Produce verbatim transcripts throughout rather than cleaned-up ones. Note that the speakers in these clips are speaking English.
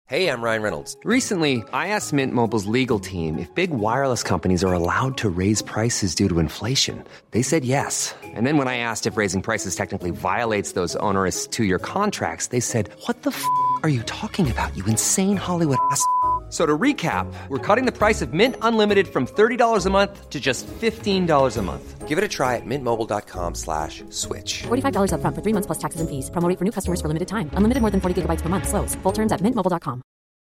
Hey, I'm Ryan Reynolds. Recently, I asked Mint Mobile's legal team if big wireless companies are allowed to raise prices due to inflation. They said yes. And then when I asked if raising prices technically violates those onerous two-year contracts, they said, what the f*** are you talking about, you insane Hollywood ass f- So to recap, we're cutting the price of Mint Unlimited from thirty dollars a month to just fifteen dollars a month. Give it a try at mintmobile.com slash switch. forty-five dollars up front for three months plus taxes and fees. Promo rate for new customers for limited time. Unlimited more than forty gigabytes per month. Slows full terms at mint mobile dot com.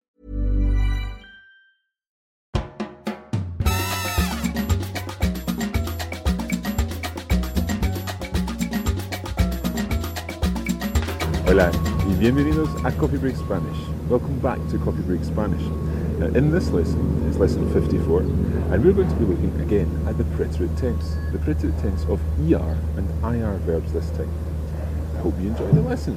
Hola y bienvenidos a Coffee Break Spanish. Welcome back to Coffee Break Spanish. Now in this lesson, it's lesson fifty-four, and we're going to be looking again at the preterite tense, the preterite tense of E R and I R verbs this time. I hope you enjoy the lesson.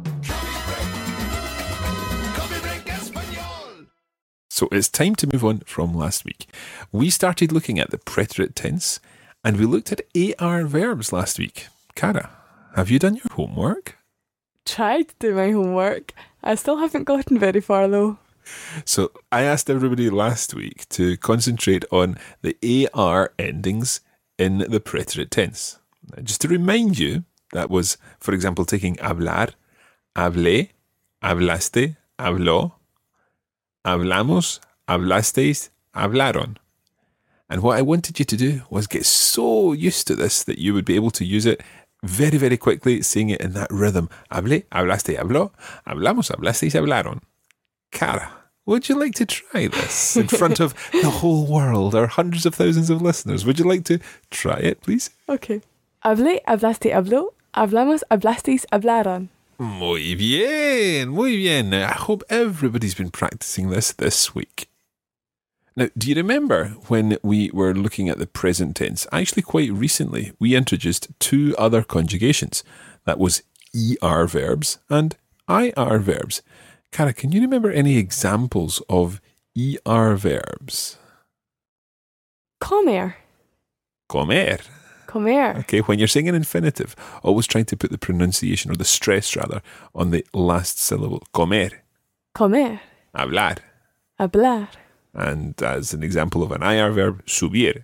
So it's time to move on from last week. We started looking at the preterite tense, and we looked at A R verbs last week. Cara, have you done your homework? Tried to do my homework. I still haven't gotten very far though. So I asked everybody last week to concentrate on the A R endings in the preterite tense. Now, just to remind you, that was, for example, taking hablar, hablé, hablaste, habló, hablamos, hablasteis, hablaron. And what I wanted you to do was get so used to this that you would be able to use it very, very quickly, saying it in that rhythm. Hablé, hablaste, habló, hablamos, hablasteis, hablaron. Cara, would you like to try this in front of the whole world, or hundreds of thousands of listeners? Would you like to try it, please? Okay. Hablé, hablaste, habló, hablamos, hablasteis, hablaron. Muy bien, muy bien. Now, I hope everybody's been practicing this this week. Now, do you remember when we were looking at the present tense? Actually, quite recently, we introduced two other conjugations. That was E R verbs and I R verbs. Cara, can you remember any examples of E R verbs? Comer. Comer. Comer. Okay, when you're saying an infinitive, always trying to put the pronunciation, or the stress rather, on the last syllable. Comer. Comer. Hablar. Hablar. And as an example of an I R verb, subir.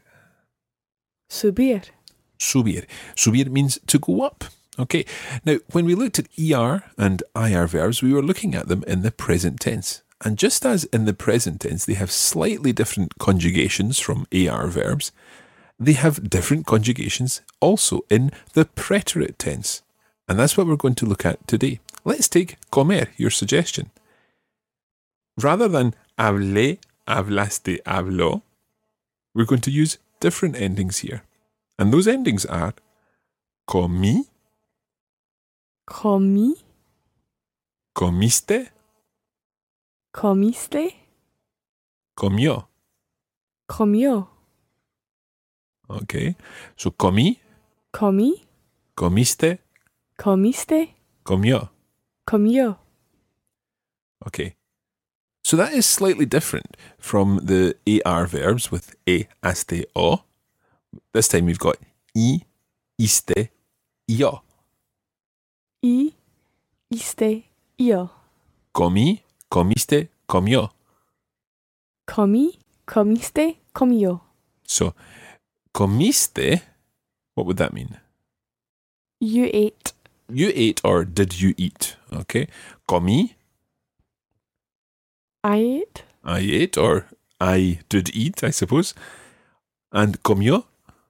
Subir. Subir. Subir means to go up. Okay, now when we looked at E R and I R verbs, we were looking at them in the present tense. And just as in the present tense, they have slightly different conjugations from A R verbs, they have different conjugations also in the preterite tense. And that's what we're going to look at today. Let's take comer, your suggestion. Rather than hablé, hablaste, habló, we're going to use different endings here. And those endings are comí, Comí. comiste, Comiste. comió. Comió. Okay, so comí, Comí. comiste, Comiste. comió. Comió. Okay, so that is slightly different from the A R verbs with e, aste, o. This time we've got I, iste, yo. I. Iste. Yo. Comí, comiste, comió. Comí. Comiste. Comió. So, comiste, what would that mean? You ate. You ate, or did you eat? Okay, comí, I ate. I ate, or I did eat, I suppose. And comió?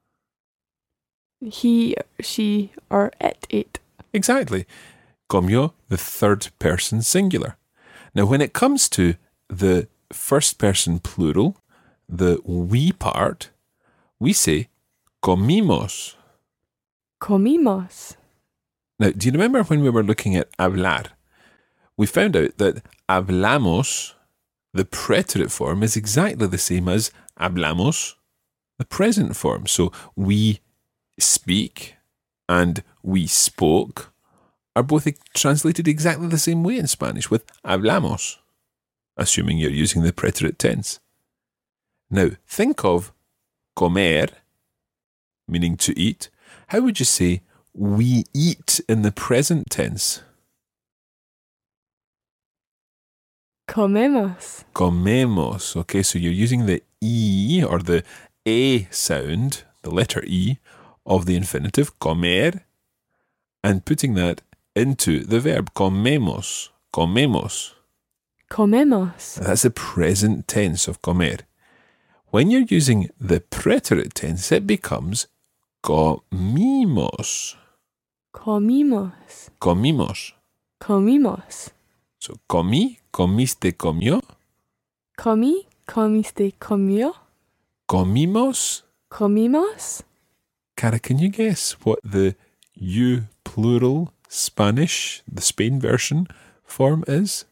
He, she, or it ate. Exactly. Comió, the third person singular. Now, when it comes to the first person plural, the we part, we say comimos. Comimos. Now, do you remember when we were looking at hablar? We found out that hablamos, the preterite form, is exactly the same as hablamos, the present form. So we speak and we spoke are both translated exactly the same way in Spanish with hablamos, assuming you're using the preterite tense. Now, think of comer, meaning to eat. How would you say we eat in the present tense? Comemos. Comemos. Okay, so you're using the E or the A sound, the letter E of the infinitive, comer, and putting that into the verb, comemos. Comemos. Comemos. That's the present tense of comer. When you're using the preterite tense, it becomes comimos. Comimos. Comimos. Comimos. So, comí, comiste, comió. Comí, comiste, comió. Comimos. Comimos. Cara, can you guess what the you plural Spanish, the Spain version form is?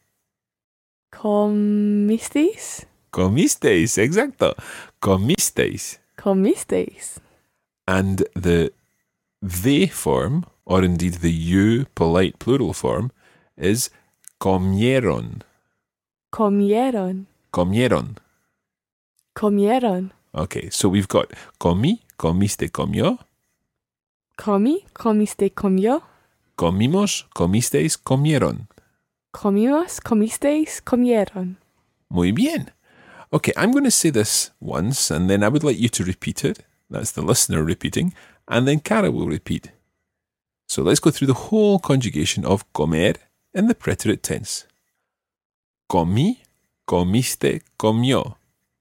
Comisteis. Comisteis, exacto. Comisteis. Comisteis. And the they form, or indeed the you polite plural form, is comieron. Comieron. Comieron. Comieron. Okay, so we've got comí, comiste, comió. Comí, comiste, comió. Comimos, comisteis, comieron. Comimos, comisteis, comieron. Muy bien. Okay, I'm going to say this once, and then I would like you to repeat it. That's the listener repeating, and then Cara will repeat. So let's go through the whole conjugation of comer in the preterite tense. Comí, comiste, comió.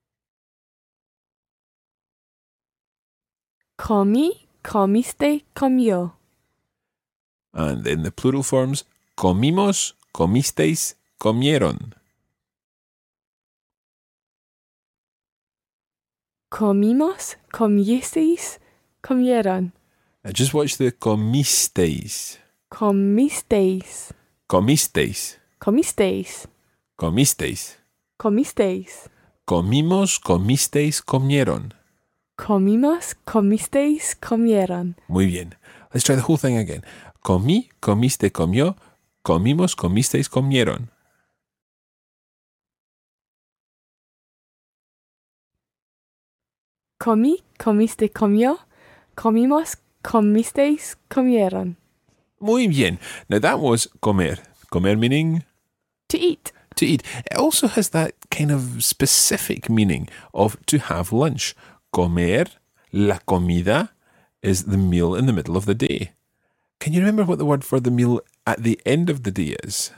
Comí, comiste, comió. And in the plural forms, comimos, comisteis, comieron. Comimos, comisteis, comieron. Now just watch the comisteis. Comisteis. Comisteis. Comisteis. Comisteis. Comisteis. Comimos, comisteis, comieron. Comimos, comisteis, comieron. Muy bien. Let's try the whole thing again. Comí, comiste, comió. Comimos, comisteis, comieron. Comí, comiste, comió. Comimos, comisteis, comieron. Muy bien. Now that was comer. Comer meaning To eat. to eat. It also has that kind of specific meaning of to have lunch. Comer, la comida, is the meal in the middle of the day. Can you remember what the word for the meal at the end of the day is?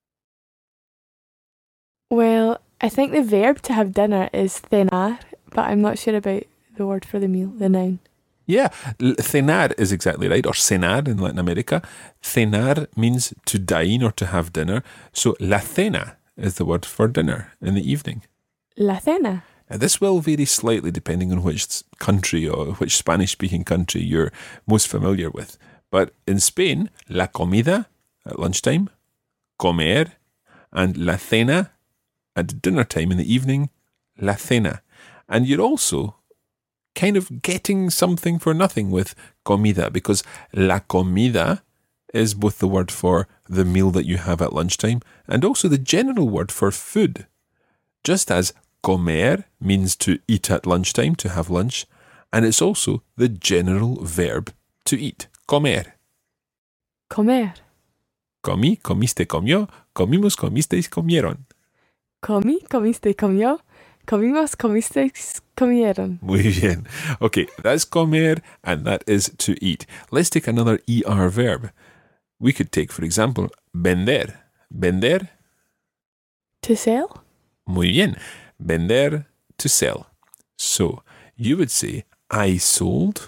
Well, I think the verb to have dinner is cenar, but I'm not sure about the word for the meal, the noun. Yeah, l- cenar is exactly right, or cenar in Latin America. Cenar means to dine or to have dinner. So la cena is the word for dinner in the evening. La cena. Now, this will vary slightly depending on which s- country or which Spanish-speaking country you're most familiar with. But in Spain, la comida at lunchtime, comer, and la cena at dinner time in the evening, la cena. And you're also kind of getting something for nothing with comida, because la comida is both the word for the meal that you have at lunchtime and also the general word for food. Just as comer means to eat at lunchtime, to have lunch, and it's also the general verb to eat, comer. Comer. Comí, comiste, comió, comimos, comisteis, comieron. Comí, comiste, comió. Comimos, comisteis, comieron. Muy bien. Okay, that's comer and that is to eat. Let's take another E R verb. We could take, for example, vender. Vender. To sell. Muy bien. Vender, to sell. So, you would say, I sold.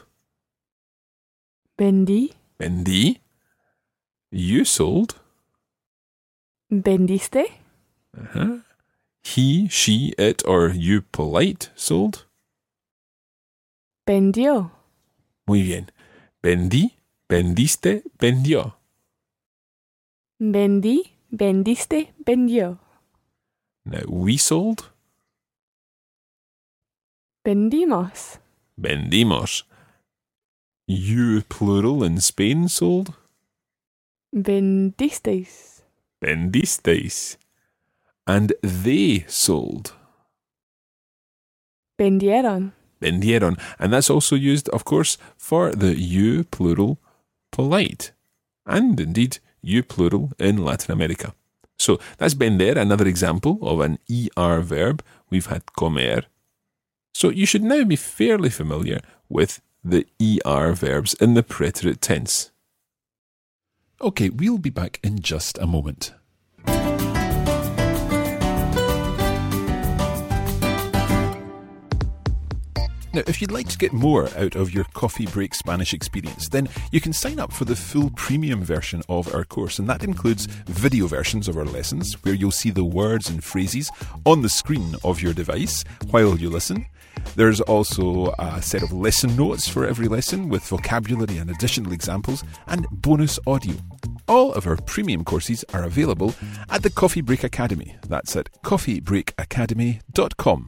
Vendí. Vendí. You sold. Vendiste. Uh-huh. He, she, it, or you polite sold. Vendió. Muy bien. Vendí, vendiste, vendió. Vendí. Vendiste. Vendió. Now, we sold. Vendimos. Vendimos. You, plural, in Spain sold. Vendisteis. Vendisteis. And they sold. Vendieron. Vendieron. And that's also used, of course, for the you, plural, polite. And indeed, you, plural, in Latin America. So that's vender, another example of an E R verb. We've had comer. So you should now be fairly familiar with the E R verbs in the preterite tense. Okay, we'll be back in just a moment. Now, if you'd like to get more out of your Coffee Break Spanish experience, then you can sign up for the full premium version of our course, and that includes video versions of our lessons, where you'll see the words and phrases on the screen of your device while you listen. There's also a set of lesson notes for every lesson with vocabulary and additional examples, and bonus audio. All of our premium courses are available at the Coffee Break Academy. That's at coffee break academy dot com.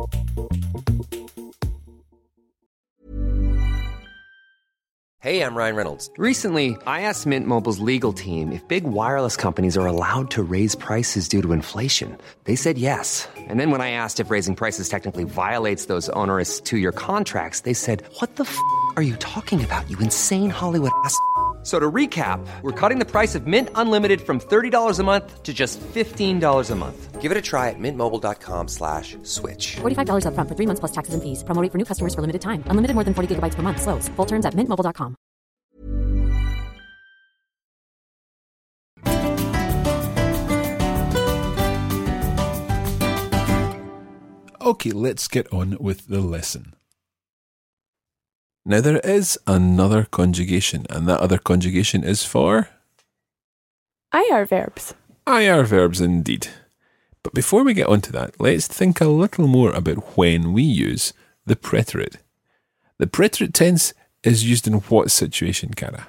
Hey, I'm Ryan Reynolds. Recently, I asked Mint Mobile's legal team if big wireless companies are allowed to raise prices due to inflation. They said yes. And then when I asked if raising prices technically violates those onerous two-year contracts, they said, "What the f*** are you talking about, you insane Hollywood ass?" So to recap, we're cutting the price of Mint Unlimited from thirty dollars a month to just fifteen dollars a month. Give it a try at mintmobile.com slash switch. forty-five dollars up front for three months plus taxes and fees. Promo rate for new customers for limited time. Unlimited more than forty gigabytes per month. Slows full terms at mint mobile dot com. Okay, let's get on with the lesson. Now there is another conjugation, and that other conjugation is for I R verbs. I R verbs indeed. But before we get on to that, let's think a little more about when we use the preterite. The preterite tense is used in what situation, Cara?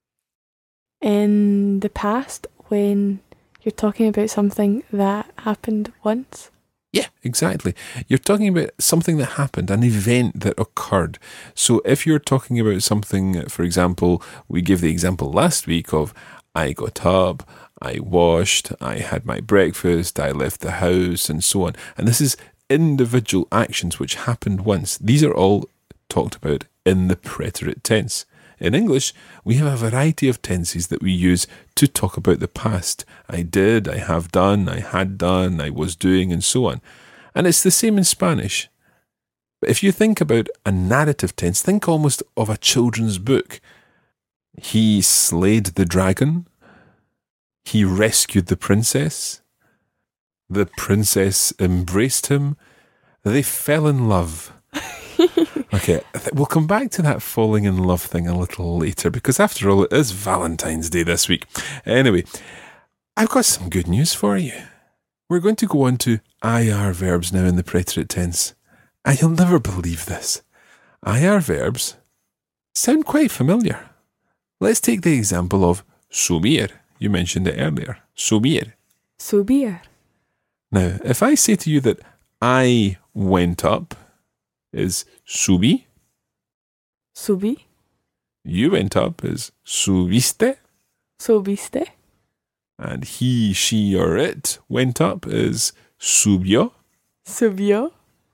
In the past, when you're talking about something that happened once. Yeah, exactly. You're talking about something that happened, an event that occurred. So if you're talking about something, for example, we gave the example last week of I got up, I washed, I had my breakfast, I left the house, and so on. And this is individual actions which happened once. These are all talked about in the preterite tense. In English, we have a variety of tenses that we use to talk about the past. I did, I have done, I had done, I was doing, and so on. And it's the same in Spanish. But if you think about a narrative tense, think almost of a children's book. He slayed the dragon. He rescued the princess. The princess embraced him. They fell in love. Okay, we'll come back to that falling in love thing a little later, because after all, it is Valentine's Day this week. Anyway, I've got some good news for you. We're going to go on to I R verbs now in the preterite tense. And you'll never believe this. I R verbs sound quite familiar. Let's take the example of subir. You mentioned it earlier. Subir. Subir. Now, if I say to you that I went up, is subí. Subí. You went up is subiste. Subiste. And he, she, or it went up is subió. Subió.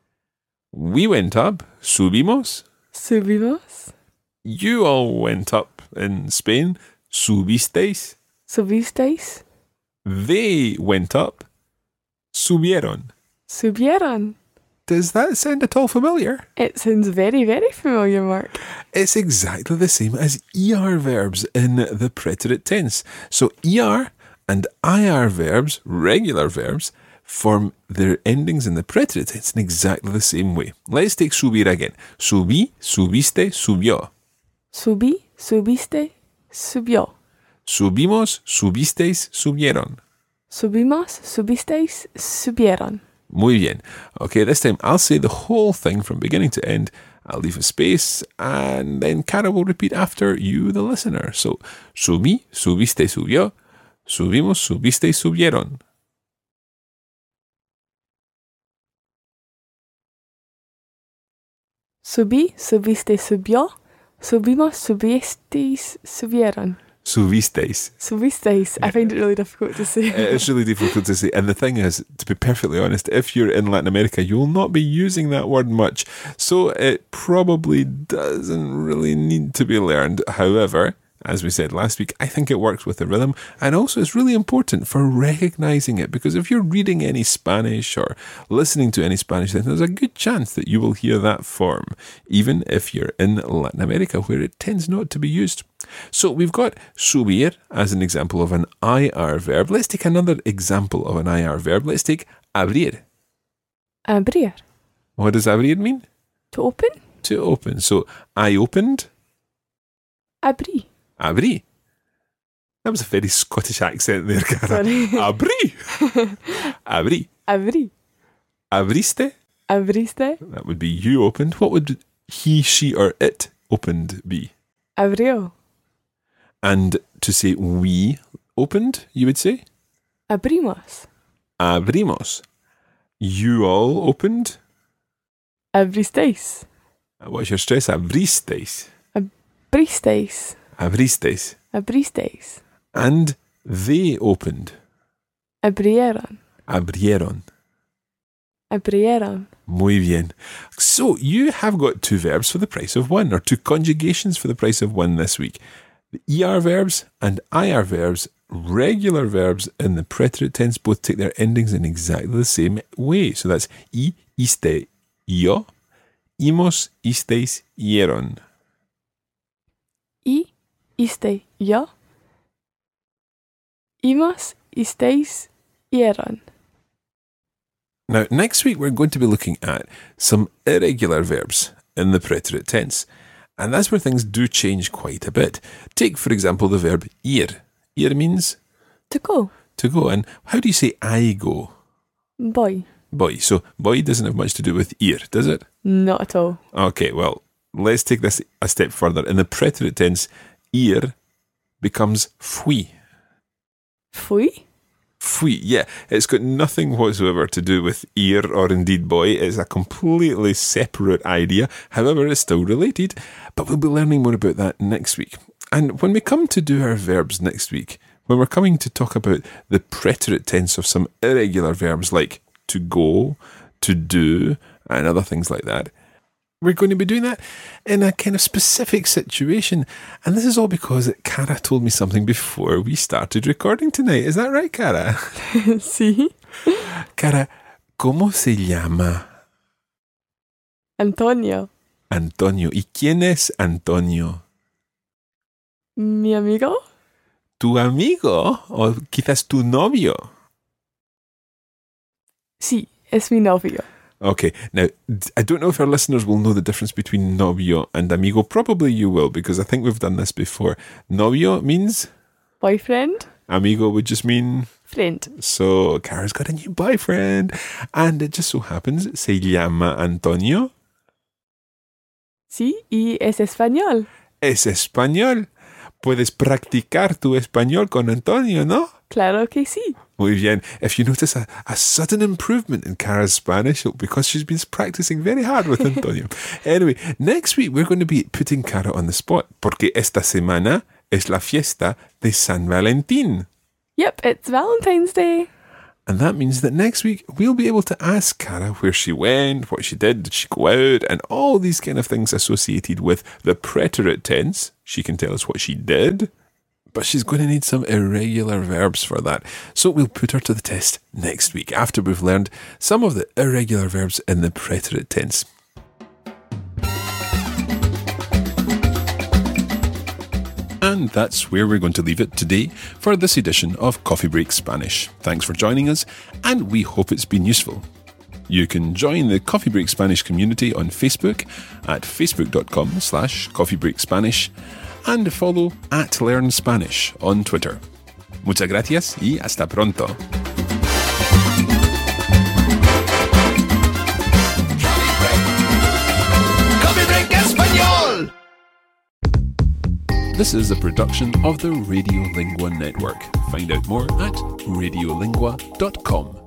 We went up, subimos. Subimos. You all went up in Spain, subisteis. Subisteis. They went up, subieron. Subieron. Does that sound at all familiar? It sounds very, very familiar, Mark. It's exactly the same as E R verbs in the preterite tense. So E R and I R verbs, regular verbs, form their endings in the preterite tense in exactly the same way. Let's take subir again. Subí, subiste, subió. Subí, subiste, subió. Subimos, subisteis, subieron. Subimos, subisteis, subieron. Muy bien. Okay, this time I'll say the whole thing from beginning to end. I'll leave a space, and then Cara will repeat after you, the listener. So, subí, subiste, subió. Subimos, subiste, subieron. Subí, subiste, subió. Subimos, subisteis, subieron. Subisteis. Subisteis. I find it really difficult to say. It's really difficult to say. And the thing is, to be perfectly honest, if you're in Latin America, you'll not be using that word much. So it probably doesn't really need to be learned. However, As we said last week, I think it works with the rhythm, and also it's really important for recognizing it, because if you're reading any Spanish or listening to any Spanish, then there's a good chance that you will hear that form, even if you're in Latin America, where it tends not to be used. So we've got subir as an example of an I R verb. Let's take another example of an I R verb. Let's take abrir. Abrir. What does abrir mean? To open. To open. So I opened. Abri. Abri. That was a very Scottish accent there, Cara. Sorry. Abri. Abri. Abri. Abriste. Abriste. That would be you opened. What would he, she, or it opened be? Abrió. And to say we opened, you would say? Abrimos. Abrimos. You all opened? Abristeis. What's your stress? Abristeis. Abristeis. Abristeis. Abristeis. And they opened? Abrieron. Abrieron. Abrieron. Muy bien. So you have got two verbs for the price of one, or two conjugations for the price of one this week. The E R verbs and I R verbs, regular verbs in the preterite tense, both take their endings in exactly the same way. So that's I, iste, yo, imos, isteis, ieron. I, iste, yo. Imos, isteis, ieron. Now, next week we're going to be looking at some irregular verbs in the preterite tense. And that's where things do change quite a bit. Take, for example, the verb ir. Ir means? To go. To go. And how do you say I go? Boy. Boy. So, boy doesn't have much to do with ir, does it? Not at all. Okay, well, let's take this a step further. In the preterite tense, ir becomes fui. Fui? Fui, yeah. It's got nothing whatsoever to do with ir or indeed boy. It's a completely separate idea. However, it's still related. But we'll be learning more about that next week. And when we come to do our verbs next week, when we're coming to talk about the preterite tense of some irregular verbs like to go, to do, and other things like that, we're going to be doing that in a kind of specific situation. And this is all because Cara told me something before we started recording tonight. Is that right, Cara? Sí. Cara, ¿cómo se llama? Antonio. Antonio. ¿Y quién es Antonio? Mi amigo. ¿Tu amigo? ¿O quizás tu novio? Sí, es mi novio. Okay, now, I don't know if our listeners will know the difference between novio and amigo. Probably you will, because I think we've done this before. Novio means? Boyfriend. Amigo would just mean? Friend. So, Cara's got a new boyfriend. And it just so happens, se llama Antonio. Sí, y es español. Es español. Puedes practicar tu español con Antonio, ¿no? Claro que sí. Muy bien. If you notice a, a sudden improvement in Cara's Spanish, because she's been practicing very hard with Antonio. Anyway, next week we're going to be putting Cara on the spot, porque esta semana es la fiesta de San Valentín. Yep, it's Valentine's Day. And that means that next week we'll be able to ask Cara where she went, what she did, did she go out, and all these kind of things associated with the preterite tense. She can tell us what she did. But she's going to need some irregular verbs for that. So we'll put her to the test next week after we've learned some of the irregular verbs in the preterite tense. And that's where we're going to leave it today for this edition of Coffee Break Spanish. Thanks for joining us, and we hope it's been useful. You can join the Coffee Break Spanish community on Facebook at facebook.com slash Coffee Break Spanish. And follow at Learn Spanish on Twitter. Muchas gracias y hasta pronto. Coffee Break Español! This is a production of the Radiolingua Network. Find out more at radiolingua dot com.